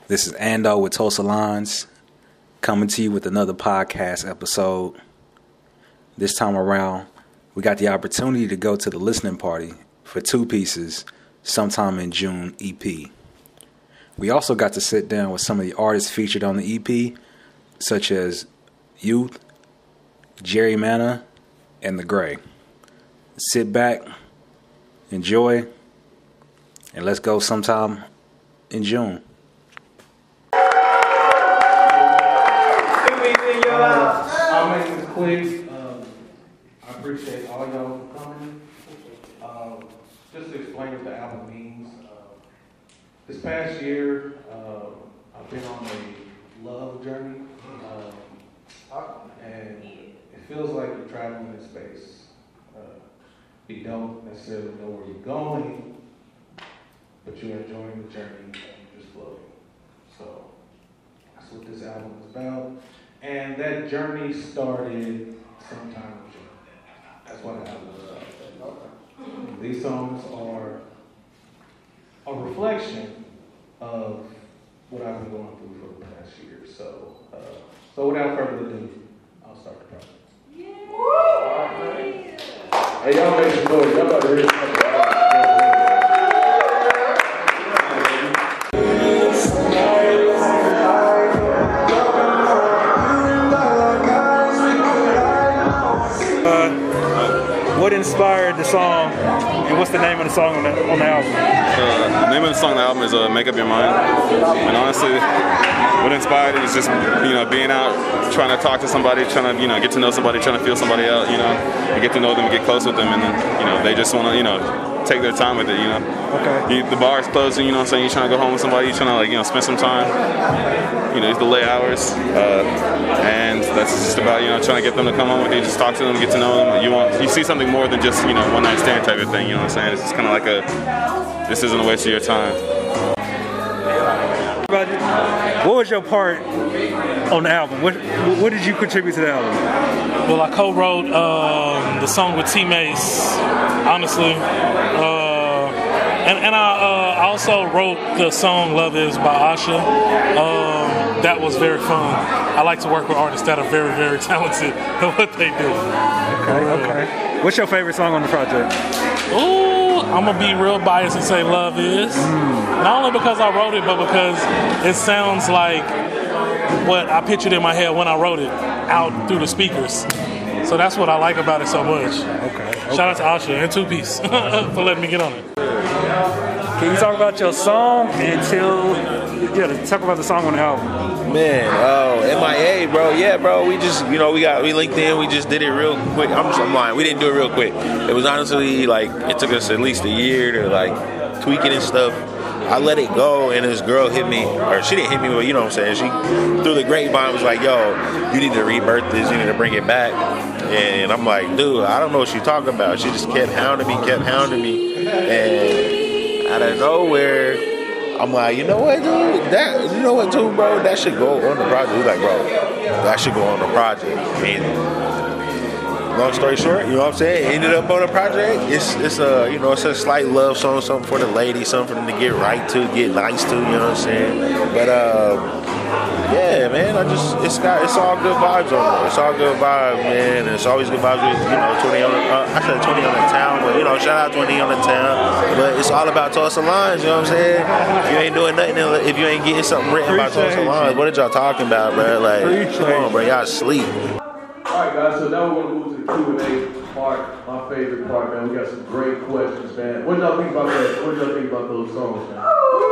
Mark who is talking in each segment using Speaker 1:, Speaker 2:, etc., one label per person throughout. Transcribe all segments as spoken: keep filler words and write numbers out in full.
Speaker 1: This is Ando with Tulsa Lines, coming to you with another podcast episode. This time around, we got the opportunity to go to the listening party for Two Pieces sometime in June E P. We also got to sit down with some of the artists featured on the E P, such as Youth, Jerry Manna, and The Gray. Sit back, enjoy, and let's go sometime in June.
Speaker 2: I'll make this quick. Um, I appreciate all y'all for coming. Um, just to explain what the album means. Uh, this past year, uh, I've been on a love journey. Um, and it feels like you're traveling in space. Uh, you don't necessarily know where you're going, but you're enjoying the journey and you're just floating. So that's what this album is about. And that journey started sometime in June. That's what the album is about. These songs are a reflection of what I've been going through for the past year. So, uh, so without further ado, I'll start the project. Yay! Hey, y'all make some noise. Y'all about to hear something.
Speaker 3: What inspired the song, and what's the name of the song on the, on the album?
Speaker 4: Uh, the name of the song on the album is uh, Make Up Your Mind. And honestly, what inspired it is just, you know, being out, trying to talk to somebody, trying to, you know, get to know somebody, trying to feel somebody out, you know, and get to know them, get close with them, and then, you know, they just want to, you know, take their time with it, you know.
Speaker 3: Okay.
Speaker 4: You, the bar is closing, you know what I'm saying? You're trying to go home with somebody, you're trying to, like, you know, spend some time. You know, it's the late hours. Uh, and that's just about, you know, trying to get them to come home with you, just talk to them, get to know them. You want, you see something more than just, you know, one night stand type of thing, you know what I'm saying? It's just kind of like a, this isn't a waste of your time.
Speaker 3: What was your part on the album? What what did you contribute to the album?
Speaker 5: Well, I co-wrote um, the song with T-Mace, honestly. Uh, and and I uh, also wrote the song Love Is by Asha. Um, that was very fun. I like to work with artists that are very, very talented at what they do.
Speaker 3: Okay, okay. What's your favorite song on the project?
Speaker 5: Ooh, I'm going to be real biased and say Love Is. Mm. Not only because I wrote it, but because it sounds like what I pictured in my head when I wrote it out through the speakers. So that's what I like about it so much.
Speaker 3: Okay. okay.
Speaker 5: Shout out to Asha and Two Piece for letting me get on it.
Speaker 3: Can you talk about your song until, yeah, talk about the song on the album.
Speaker 6: Man, oh, M I A, bro. Yeah, bro. We just, you know, we got, we linked in. We just did it real quick. I'm, I'm lying. We didn't do it real quick. It was honestly, like, it took us at least a year to, like, tweak it and stuff. I let it go, and this girl hit me, or she didn't hit me, but you know what I'm saying. She, through the grapevine, was like, yo, you need to rebirth this. You need to bring it back. And I'm like, dude, I don't know what she's talking about. She just kept hounding me, kept hounding me. And out of nowhere, I'm like, you know what, dude? That, you know what, too, bro? That should go on the project. He's like, bro, that should go on the project. And long story short, you know what I'm saying? It ended up on the project. It's it's a you know it's a slight love song, something for the ladies, something for them to get right to, get nice to. You know what I'm saying? But um, yeah, man, I just it's got it's all good vibes on there. It's all good vibes, man. And it's always good vibes with you know twenty on the uh, I said twenty on the town, but you know shout out twenty on the town. But it's all about Tulsa Lines. You know what I'm saying? If you ain't doing nothing, if you ain't getting something written about Tulsa Lines, what are y'all talking about, bro? Like, come on, bro, y'all sleep.
Speaker 2: All right, guys, so now we're going to move to the Q and A part, my favorite part, man. We got some great questions, man. What did y'all think about that? What did y'all think about those songs, man?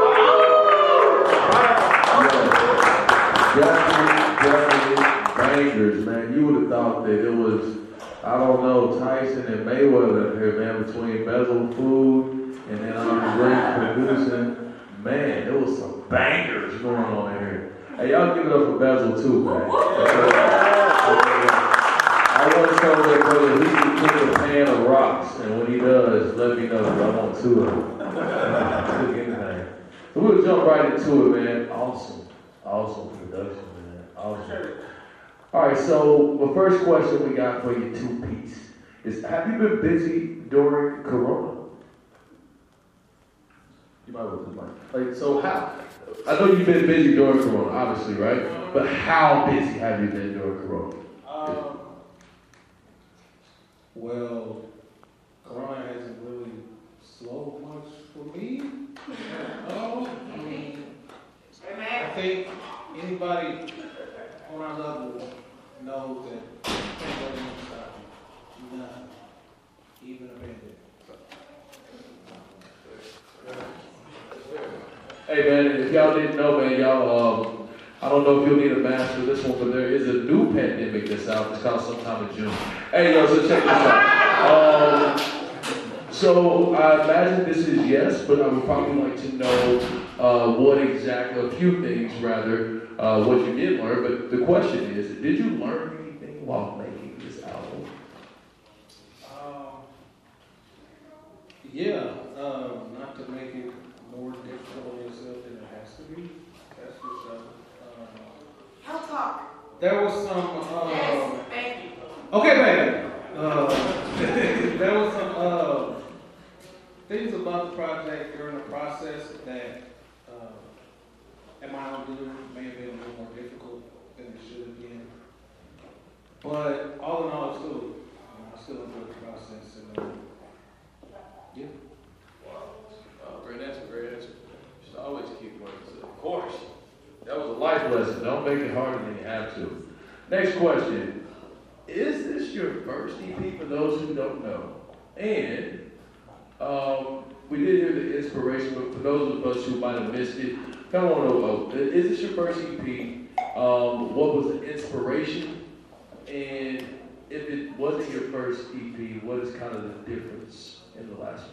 Speaker 2: Yeah. Definitely, definitely bangers, man. You would have thought that it was, I don't know, Tyson and Mayweather here, man, between Bezel Food and then I'm Great producing. Man, there was some bangers going on here. Hey, y'all give it up for Bezel too, man. I want to tell that brother he can cook a pan of rocks, and when he does, let me know, because I want two of them. Cook anything. So we'll jump right into it, man. Awesome. Awesome production, man. Awesome. All right, so the first question we got for you, Two Piece, is have you been busy during Corona? You might want to like, so how,
Speaker 7: I know you've been busy during Corona, obviously, right? But how busy have you been during Corona?
Speaker 2: Um, well, Corona hasn't really slowed much for me. Oh, I mean, I think anybody on our level knows that can't go inside. Nothing, even a pandemic.
Speaker 7: Hey man, if y'all didn't know, man, y'all, um, I don't know if you'll need a mask for this one, but there is a new pandemic that's out. It's called sometime in June. Hey, yo, so check this out. Um, so I imagine this is yes, but I would probably like to know uh, what exactly, a few things rather, uh, what you did learn. But the question is, did you learn anything while making this album?
Speaker 2: Um, yeah, um, not to make it more difficult on yourself than it has to be. That's for sure. Um,
Speaker 8: He'll talk.
Speaker 2: there was some. Um,
Speaker 8: Yes, thank you.
Speaker 2: Okay, baby. Uh, there was some uh, things about the project during the process that, uh, in my own view, may have been a little more difficult than it should have been. But all in all, it's still, you know, I still enjoy the process. And, uh, yeah.
Speaker 7: Oh, great answer, great answer. You should always keep working. Of course. That was a life lesson. Don't make it harder than you have to. Next question. Is this your first E P for those who don't know? And um, we did hear the inspiration, but for those of us who might have missed it, kind of want to know, is this your first E P? Um, what was the inspiration? And if it wasn't your first E P, what is kind of the difference in the last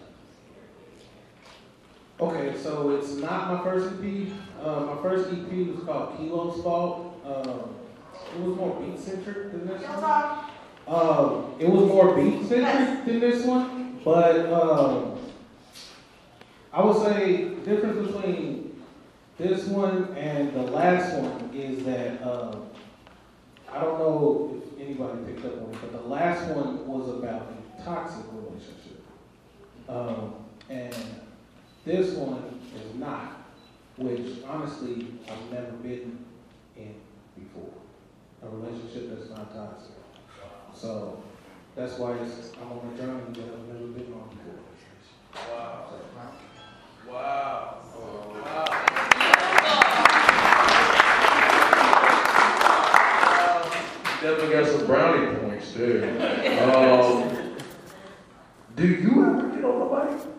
Speaker 7: one?
Speaker 2: Okay, so it's not my first E P. Uh, my first E P was called Kilo's Fault. Um, it was more beat centric than this one. Um, it was more beat centric than this one, but um, I would say the difference between this one and the last one is that um, I don't know if anybody picked up on it, but the last one was about a toxic relationship, um, and this one is not, which honestly I've never been in before. A relationship that's not toxic. So that's why it's, I'm on a journey that I've never been on before.
Speaker 7: Wow. Wow. Wow. Definitely got some brownie points there. Um, do you ever get on the mic?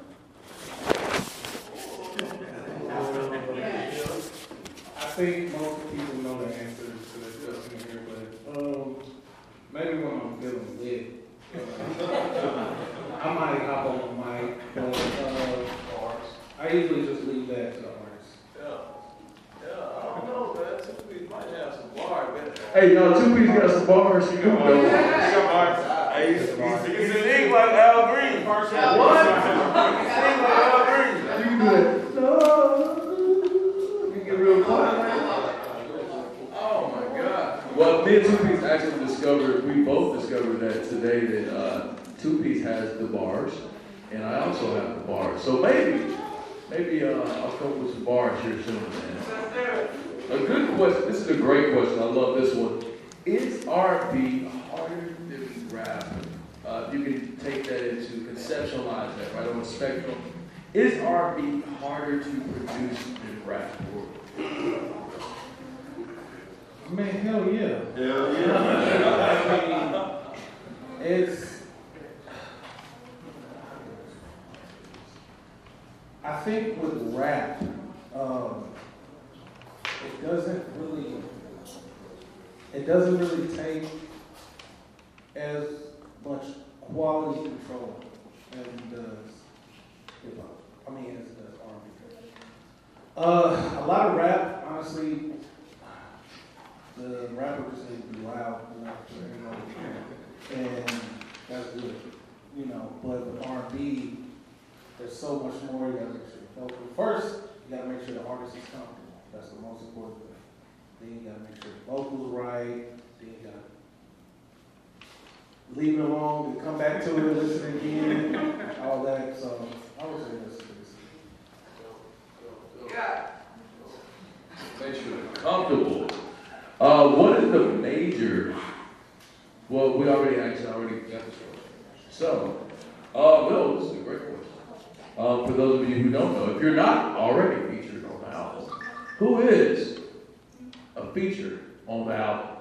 Speaker 2: I think most people know the answer to this question here, but um, maybe when I'm feeling lit, uh, I might hop on the mic, but uh, I usually just leave that to the artist.
Speaker 7: Yeah. Yeah, I don't know, man. Two P's might have some bars, man. Hey, yo, Two P's got some bars. You got bars. You got bars. Hey, you sing like Al Green. What? You sing like Al Green. You can do that. No. You can get real quiet. Oh, my God. Well, me and Two P's actually discovered, we both discovered that today that uh, Two P's has the bars, and I also have the bars. So maybe, maybe uh, I'll come up with some bars here soon, man. A good question. This is a great question. I love this one. Is R and B harder than rap? Uh, you can take that into conceptualize that, right, on the spectrum. Is R and B harder to produce than rap?
Speaker 2: Man, hell yeah.
Speaker 7: Hell yeah.
Speaker 2: I mean, it's, I think with rap, um, it doesn't really, it doesn't really take as much quality control as it does hip hop. I mean, as it does R and B. Uh, a lot of rap, honestly, the rappers need to be loud enough to, you know, and that's good, you know. But with R and B, there's so much more. You gotta make sure the vocal. First, you gotta make sure the artist is comfortable. That's the most important thing. Then you gotta make sure the vocals right. Then you gotta leave it alone and come back to it, listen again, all that. So I would say this.
Speaker 8: Yeah.
Speaker 7: Comfortable. Uh, what is the major? Well, we already actually already got this one. So, uh, no, this is a great question. Um, for those of you who don't know, if you're not already featured on the album, who is a feature on the album?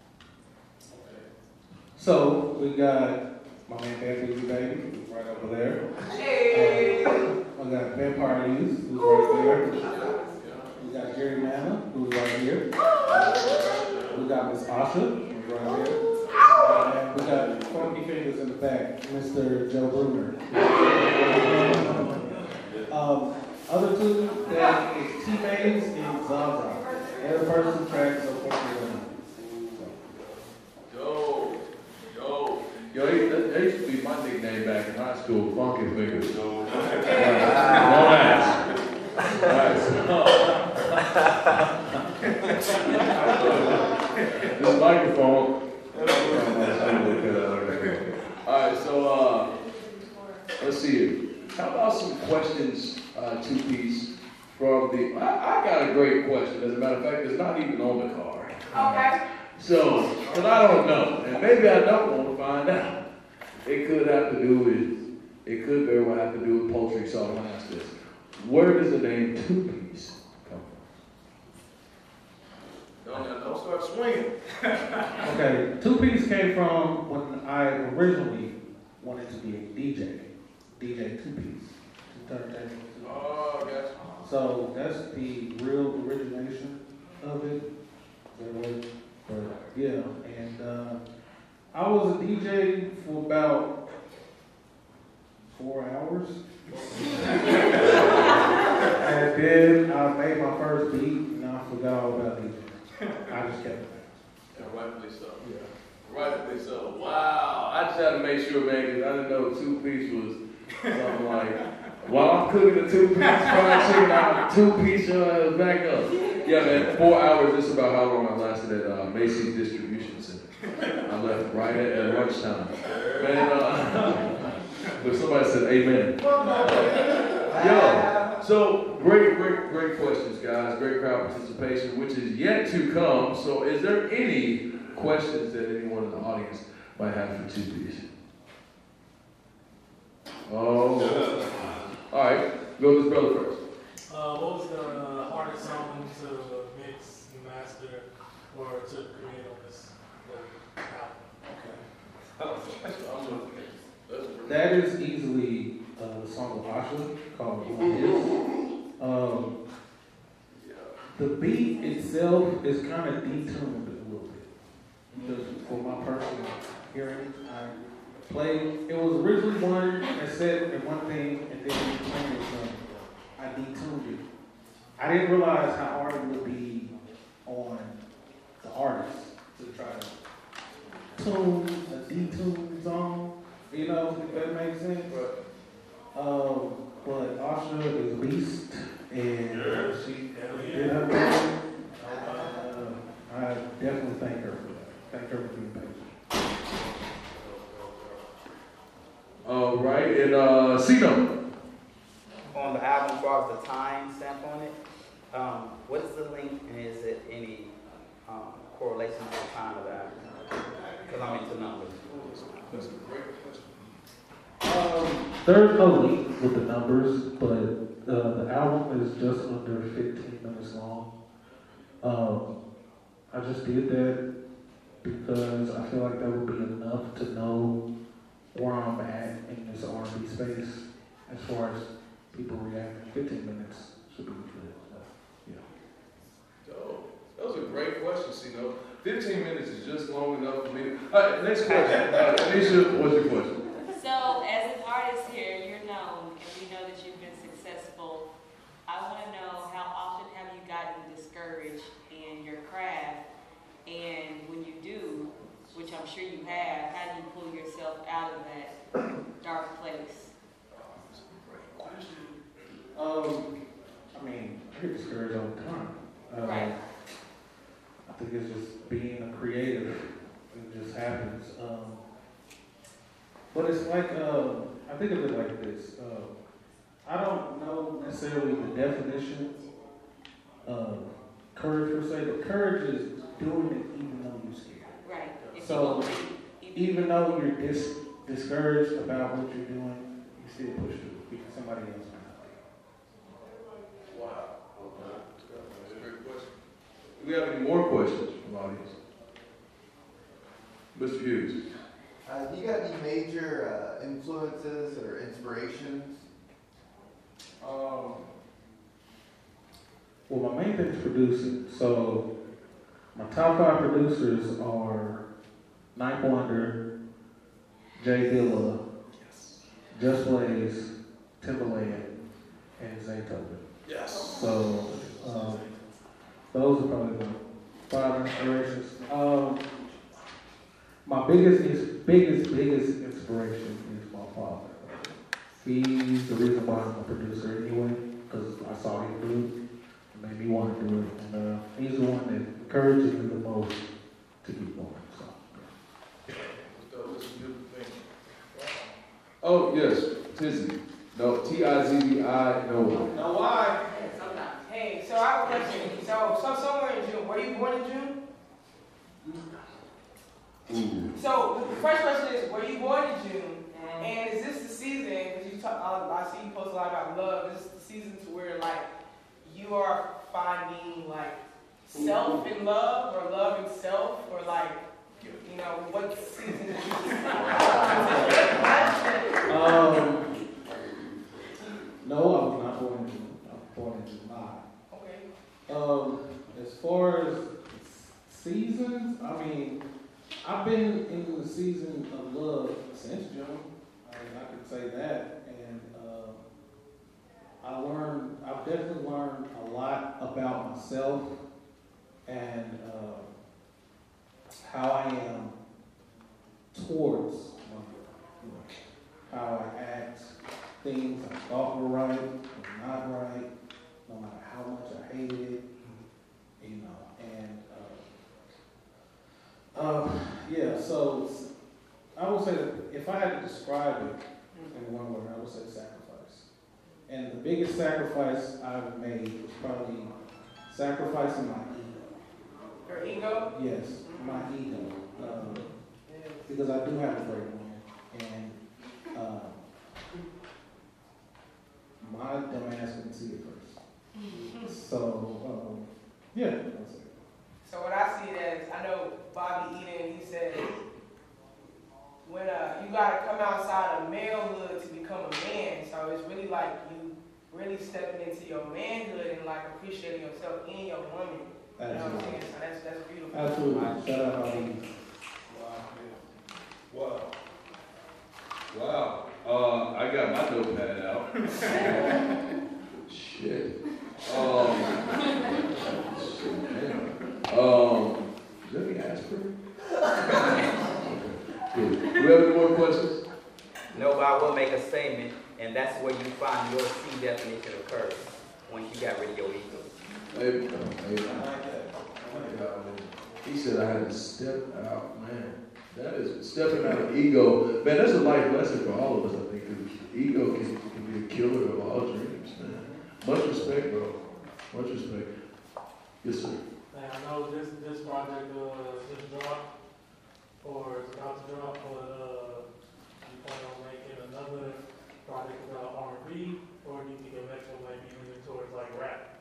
Speaker 2: So we got my man Bad Baby Baby, who's right over there. Hey. Uh, I got Vampire Youth, who's right there. We got Jerry Manna, who's right here. We got Miss Asha, who's right here. And we got Funky Fingers in the back, Mister Joe Bruner. Um, other two, that is T-Maze and Zaza. They're the first two tracks of Funky
Speaker 7: Yo, yo, yo, that, that used to be my nickname back in high school, Funky Fingers. Don't ask. This microphone. Alright, so uh, let's see. How about some questions, uh, two-piece from the. I, I got a great question. As a matter of fact, it's not even on the card.
Speaker 8: Okay.
Speaker 7: So, because I don't know, and maybe I don't want to find out. It could have to do with, it could very well have to do with poultry, so I'm going to ask this. Where does the name two-piece come from? Don't, don't start swinging.
Speaker 2: Okay, Two Piece came from when I originally wanted to be a D J. D J Two Piece.
Speaker 7: Oh, gotcha.
Speaker 2: So that's the real origination of it. There was, but yeah, and uh, I was a D J for about four hours. And then I made my first beat and I forgot all about D J. I just kept it.
Speaker 7: Yeah, rightfully so. Yeah. Rightfully so. Wow. I just had to make sure, man, because I didn't know two-piece was something like, while I'm cooking a two-piece fried chicken, I'm two-piece uh, back up. Yeah, man, four hours, this is about how long I lasted at uh, Macy's Distribution Center. I left right at, at lunchtime. Man, uh, but somebody said amen. Yo, so great, great, great questions, guys. Great crowd participation, which is yet to come. So is there any questions that anyone in the audience might have for two-piece? Oh, all right. Go with this brother first.
Speaker 5: Uh, what was the uh, hardest song to mix and master or to create on this album?
Speaker 2: Okay. That is easily uh, the song of Asha called What Is. Um, the beat itself is kind of detuned a little bit. Because for my personal hearing, I played, it was originally one that said in one thing, and then we played it some. I detuned it. I didn't realize how hard it would be on the artist to try to tune a detuned song. You know, if that makes sense. Um, but Asha is a beast, and she did her thing. Uh, I definitely thank her for that. Thank her for being patient.
Speaker 7: All right, and uh, Cino.
Speaker 9: On the album, as far as the time stamp on it, um, what is the link, and is it any um, correlation to the time of the album? Because I'm into numbers.
Speaker 7: That's a great question.
Speaker 2: Um, there's no link with the numbers, but uh, the album is just under fifteen minutes long. Um, I just did that because I feel like that would be enough to know where I'm at in this R and B space as far as people reacting. fifteen minutes should be good. Yeah.
Speaker 7: Oh, that was a great question, Cino. fifteen minutes is just long enough for me to. All right, next question. Uh, Anisha, what's your question?
Speaker 8: So, as an artist here, you're known, and we know that you've been successful. I want to know, how often have you gotten discouraged in your craft? And when you do, which I'm sure you have, how do you pull yourself out of that dark place?
Speaker 7: That's a great question.
Speaker 2: Um, I mean, I get discouraged all the time. Uh,
Speaker 8: Right.
Speaker 2: I think it's just being a creative. It just happens. Um, but it's like, uh, I think of it like this. Uh, I don't know necessarily the definition of courage per se, but courage is doing it even though you're scared.
Speaker 8: Right. If
Speaker 2: So
Speaker 8: you-
Speaker 2: even though you're dis- discouraged about what you're doing, you still push through because somebody else might not be.
Speaker 7: Wow. Okay. That's a great question. Do we have any more questions from the audience? Mister Hughes.
Speaker 10: Uh, you got any major uh, influences or inspirations?
Speaker 2: Um, well, my main thing is producing. So my top five producers are Ninth Wonder, Jay Dilla, Just Blaze, Timbaland, and Zaytoven.
Speaker 7: Yes.
Speaker 2: So um, those are probably my five inspirations. Um, my biggest, is, biggest, biggest inspiration is my father. He's the reason why I'm a producer anyway, because I saw him do it. It made me want to do it. And uh, he's the one that encourages me the most to keep going. So, yeah.
Speaker 7: That's a beautiful thing. Oh, yes, Tizzy. No, T I Z Z I, no one.
Speaker 11: Now why? Hey, so I have a question. So, so somewhere in June, were you born in June?
Speaker 7: Ooh.
Speaker 11: So the first question is, were you born in June? And is this the season, because you talk, I, I see you post a lot about love, is this the season to where like you are finding like self in love or love in self, or like, you know, what season is this?
Speaker 2: Um, no, I was not born in June. I was born in July.
Speaker 11: Okay.
Speaker 2: Um, as far as seasons, I mean, I've been in the season of love since June. I mean, I could say that, and uh, I learned. I've definitely learned a lot about myself and uh, how I am towards one another. You know, how I act, things I thought were right, were not right, no matter how much I hated it. You know, and. Uh, Uh, yeah, so I would say that if I had to describe it in one word, I would say sacrifice. And the biggest sacrifice I've made was probably sacrificing my ego.
Speaker 11: Your ego?
Speaker 2: Yes, my ego. Um, because I do have a great one. And um, my dumb ass couldn't see it first. So, um, yeah, that's it.
Speaker 11: So what I see it as, I know Bobby Eden, he said, when uh, you gotta come outside of malehood to become a man. So it's really like you really stepping into your manhood and like appreciating yourself in your woman. You know what I'm saying? So that's that's beautiful.
Speaker 2: Absolutely. Shout out Bobby.
Speaker 7: Wow. Wow. Uh, I got my notepad out. Shit. Um, um, let me ask her. Do we have any more questions?
Speaker 9: No, but I will make a statement, and that's where you find your C definition of courage, once you got rid of your ego.
Speaker 7: Maybe. Maybe. I like that. I like that. He said I had to step out, man. That is stepping out of ego. Man, that's a life lesson for all of us, I think. Because ego can, can be a killer of all dreams, man. Much respect, bro. Much respect. Yes, sir.
Speaker 5: Man, I know this this project uh, just dropped, or it's about to drop, but uh, you plan on making another project about R and B, or do you think your next one might be moving towards like rap?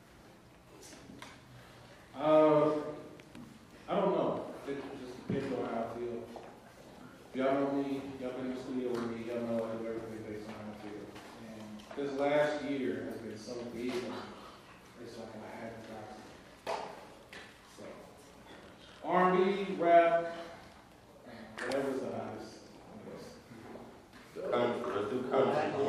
Speaker 2: Uh, I don't know. It just depends on how I feel. Y'all know me, y'all been in the studio with me, y'all know I do everything based on how I feel. And this last year has been so big, it's like I haven't got it. So, R and B, rap, whatever's the hottest, I guess.
Speaker 6: Country, let's do country.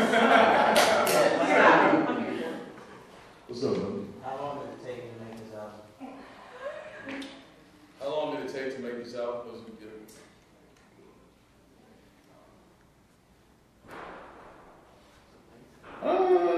Speaker 7: What's up, brother?
Speaker 12: How long did it take you to make this album?
Speaker 7: How long did it take to make this album? Was it good?
Speaker 2: Uh,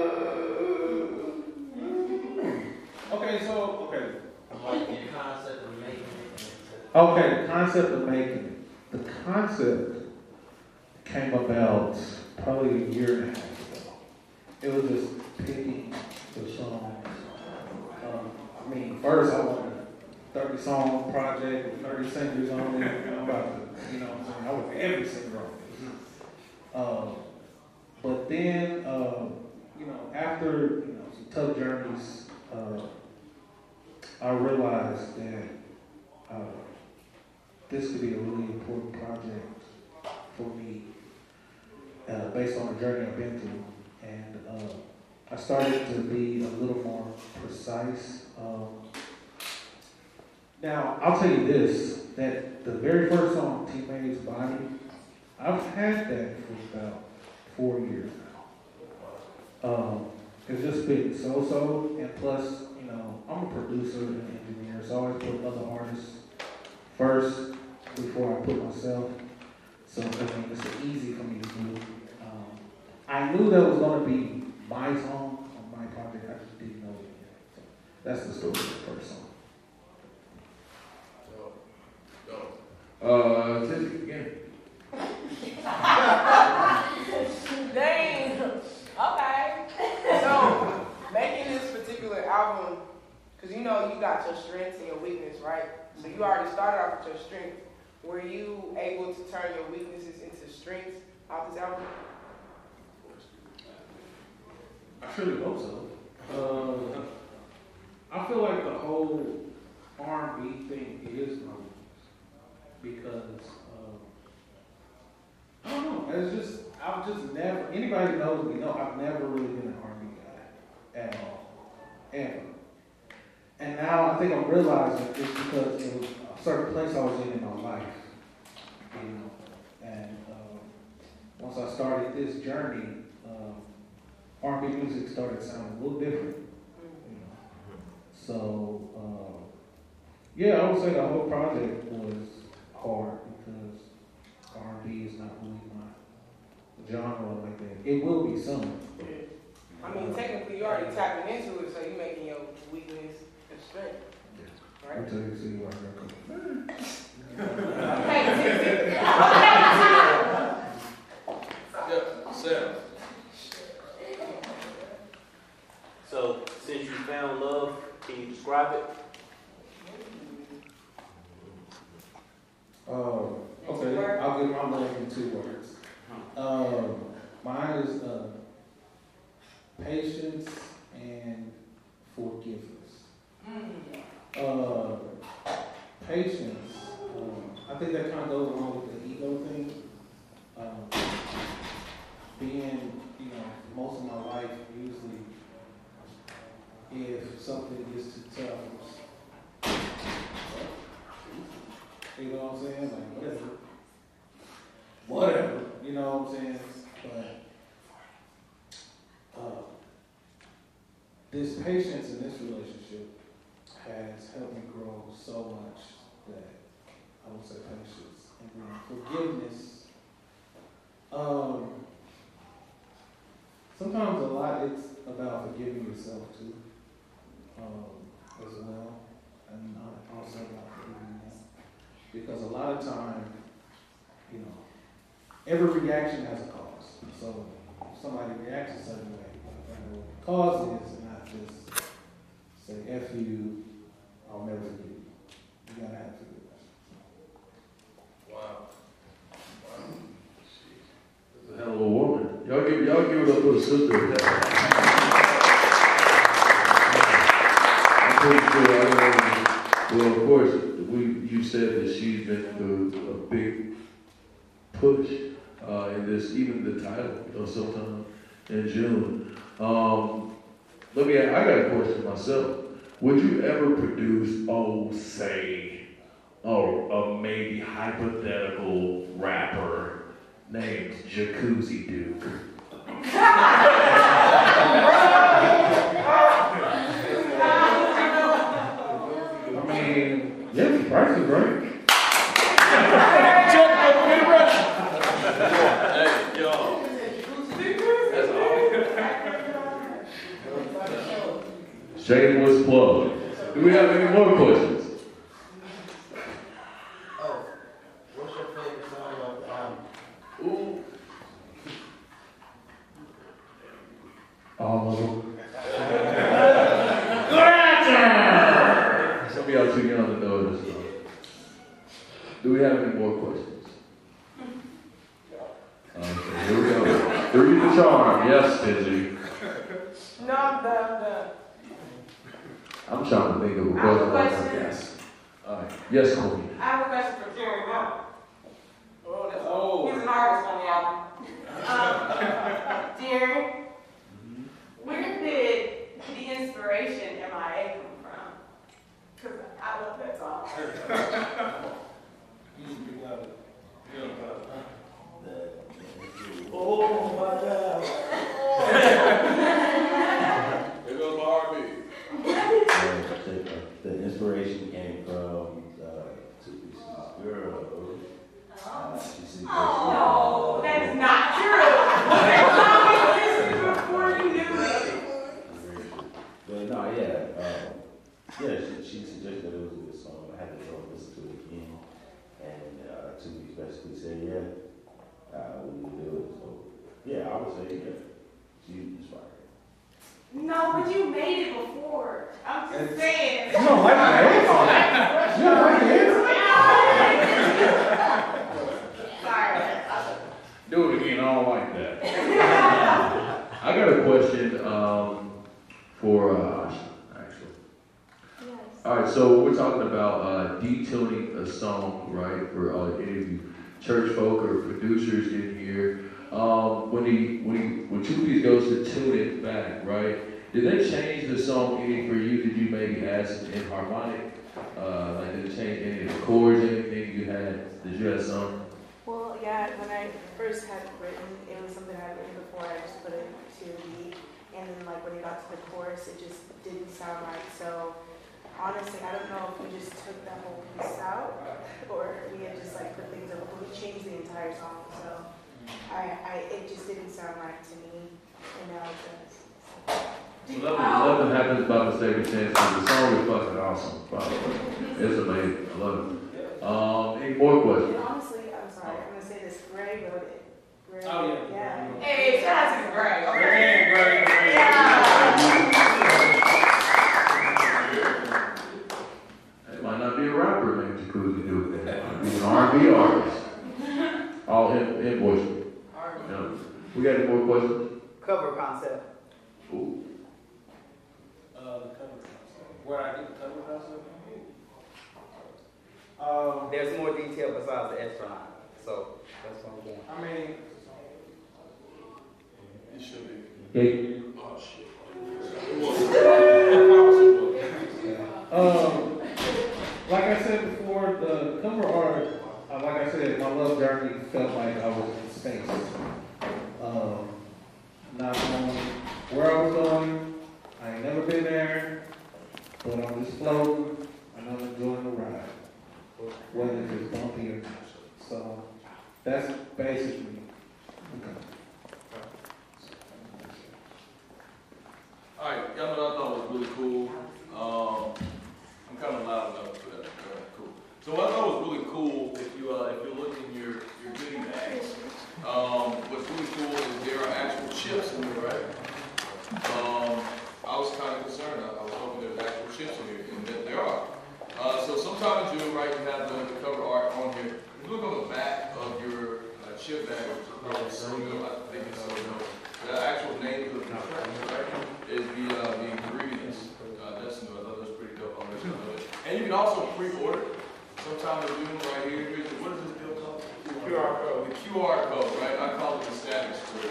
Speaker 2: okay, so, okay.
Speaker 12: Like the concept of making it.
Speaker 2: Okay, the concept of making it. The concept came about probably a year and a half ago. It was just picking the songs. Um, I mean, first I wanted a thirty song project with thirty singers on it. I'm about to, you know what I'm saying? I want every singer on it. Um, but then, uh, you know, after you know some tough journeys, uh, I realized that uh, this could be a really important project for me, uh, based on the journey I've been through, and uh, I started to be a little more precise. Um, now, I'll tell you this, that the very first song, T-May's Body, I've had that for about four years now. Um, it's just been so-so, and plus, you know, I'm a producer and an engineer, so I always put other artists first before I put myself. So, I mean, it's easy for me to do. Um, I knew that was going to be my song on my project, I just didn't know it yet. So that's the story of the first song.
Speaker 7: Uh, Tiffany, again.
Speaker 11: Dang. Okay. So, making this particular album, because you know you got your strengths and your weakness, right? So you already started off with your strength. Were you able to turn your weaknesses into strengths off this album?
Speaker 2: I surely hope so. Uh, I feel like the whole R and B thing is my weakness because uh, I don't know. It's just I've just never. Anybody who knows me know I've never really been an R and B guy at all, ever. And now I think I'm realizing it's because it was a certain place I was in in my life, you know. And uh, once I started this journey. Uh, R and B music started sounding a little different, you know. So, uh, yeah, I would say the whole project was hard because R and B is not really my genre like that. It will be some.
Speaker 11: I mean, technically, you're already tapping into it, so you're making your weakness a strength, right?
Speaker 2: Until you see where I'm
Speaker 7: Yeah, Sam.
Speaker 12: So, since you found love, can you describe it?
Speaker 2: Uh, okay, I'll give my love in two words. Um, mine is uh, patience and forgiveness. Uh, patience, um, I think that kind of goes along with the ego thing. Um, being, you know, most of my life, usually, if something is too tough, you know what I'm saying? Like, whatever. Whatever. You know what I'm saying? But uh, this patience in this relationship has helped me grow so much that I would say patience. And then forgiveness. Um, sometimes a lot it's about forgiving yourself too. Um, as well, and also about forgiving them. Because a lot of time, you know, every reaction has a cause. So if somebody reacts a certain way, you gotta find out what the cause is and not just say, F you, I'll never forgive you. You gotta have forgiveness.
Speaker 7: Wow. Wow. That's a hell of a woman. Y'all give, y'all give it up for the sister. Pretty sure I know, well, of course, we, you said that she's been through a big push uh, in this, even the title, you know, sometime in June. Um, let me, I got a question myself. Would you ever produce, oh, say, oh, a maybe hypothetical rapper named Jacuzzi Duke?
Speaker 2: Yeah, the price is right.
Speaker 7: Hey, yo. That's all. Shameless plug. Do we have any more questions?
Speaker 10: Oh, what's your favorite song of the album?
Speaker 7: Ooh.
Speaker 2: All of them.
Speaker 7: Good answer! Do we have any more questions? Okay, here we go. Three the charm. Yes, Busy.
Speaker 11: No, I'm done, I'm done.
Speaker 7: I'm trying to think of a
Speaker 11: I have a
Speaker 7: question.
Speaker 11: question.
Speaker 7: Yes. All right. Yes, Queen.
Speaker 11: I have a question for Jerry Brown. Oh, that's oh. He's an artist on the album. Um, Jerry, where did the inspiration M I A come from? Because I love that song.
Speaker 7: Oh my God.
Speaker 13: It goes my heartbeat.
Speaker 14: The inspiration came from uh, Two Pieces Girl. Uh, she sees
Speaker 11: Oh, no, that's not true. That song existed before you knew it.
Speaker 14: But no, yeah, um, yeah, she, she suggested that it was a good song. I had to go and listen to it again, and uh, Two Pieces basically said, yeah, uh, we will do it. So yeah, I would say yeah, she inspired.
Speaker 11: No, but you made it before. I'm just saying.
Speaker 7: You don't like my answer? You don't like the answer?
Speaker 11: Sorry.
Speaker 7: Do it again. I don't like that. I got a question um, for uh, Asha, actually. Yes. All right, so we're talking about uh, detuning a song, right? For uh, any of you church folk or producers in here. Um, when he when he when Two Piece goes to tune it back, right? Did they change the song any for you? Did you maybe add some in harmonic? Uh, like did it change any of the chords? Anything you had? Did you have some?
Speaker 15: Well, yeah. When I first had it written, it was something I had written before. I just put it to a beat, and then like when it got to the chorus, it just didn't sound right. So honestly, I don't know if we just took that whole piece out, or we had just like put things over. But we changed the entire song, so. I, I, it just didn't sound right to me, and now it does.
Speaker 7: Nothing, nothing happens by mistake or chance. The song is fucking awesome. It's amazing. I love it. Um, any more questions?
Speaker 15: And honestly, I'm sorry, I'm gonna say this. Gray wrote it. Gray,
Speaker 11: Oh,
Speaker 15: yeah. yeah.
Speaker 11: Hey, shout out to Gray.
Speaker 15: Okay.
Speaker 11: Gray, Gray,
Speaker 7: Yeah. It might not be a rapper named Jacuzzi doing that. He's an R and B artist. All in, in voice. Yeah. We got any more questions?
Speaker 9: Cover concept.
Speaker 7: Ooh.
Speaker 2: Uh, the cover concept. Where I get the cover concept? Um,
Speaker 9: There's more detail besides the astronaut, so that's what I'm going.
Speaker 2: I mean, it should be.
Speaker 7: Hey.
Speaker 2: Oh shit. um, like I said before, the cover art. Uh, like I said, my love journey felt like I was in space. Um, not knowing where I was going. I ain't never been there, but I'm just floating and I'm enjoying the ride, whether it's bumpy or not. So that's basically. Okay.
Speaker 13: All right, y'all know what I thought was really cool. Um, I'm kind of loud enough for that. All right, cool. So what I thought was really cool, if you uh, if you look in your your goodie bags, um, what's really cool is there are actual chips in there, right? Um, I was kind of concerned. I, I was hoping there's actual chips in here, and that there are. Uh, so sometime in June, right, you have the, the cover art on here. If you look on the back of your uh, chip bag, which is probably so dope, I think it's so dope. The actual name of the contract, right, is the uh, the ingredients. Uh, that's new. I thought that was pretty dope. I'm really love it. And you can also pre-order. Sometime in June, right here, here's the, what is this deal called? The Q R code. The Q R code, right? I call it the status square.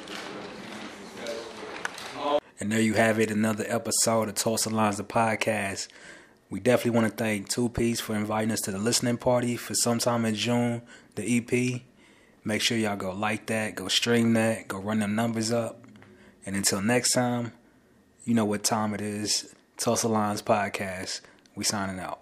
Speaker 13: Um,
Speaker 1: And there you have it, another episode of Tulsa Lines, the podcast. We definitely want to thank Two Piece for inviting us to the listening party for sometime in June, the E P. Make sure y'all go like that, go stream that, go run them numbers up. And until next time, you know what time it is. Tulsa Lines podcast. We signing out.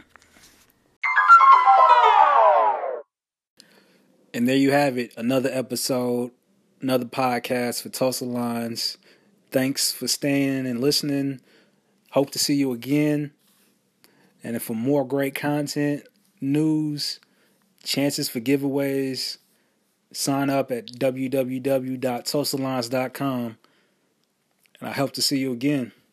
Speaker 1: And there you have it, another episode, another podcast for Tulsa Lines. Thanks for staying and listening. Hope to see you again. And for more great content, news, chances for giveaways, sign up at w w w dot tulsa lines dot com. And I hope to see you again.